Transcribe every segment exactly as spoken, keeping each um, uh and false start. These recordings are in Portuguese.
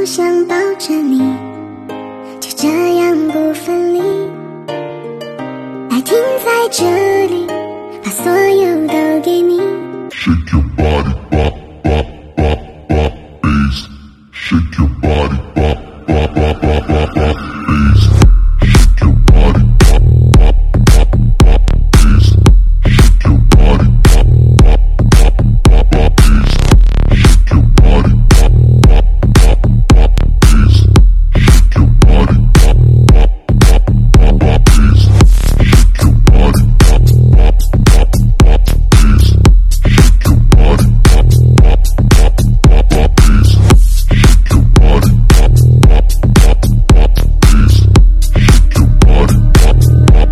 好想抱着你，就这样不分离。爱停在这里，把所有都给你。 Shake your body, bop, bop, bop, bop, bass. Shake your body, bop, bop, bop, bop, bop, bop, bass. Shake your body, bop, bop, bop, bop, bass. Shake your body, bop, bop, bop, bop, bop, bass. Shake your body, bop, bop, bop, bop, bass. Shake your body, bop, bop, bop, bop, bop, bass. Shake your body, bop, bop, bop, bop, bass. Shake your body, bop, bop, bop, bop, bop, bass. Shake your body, bop, bop, bop, bop, bass. Shake your body, bop, bop,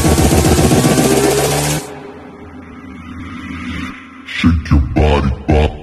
shake your body, bop.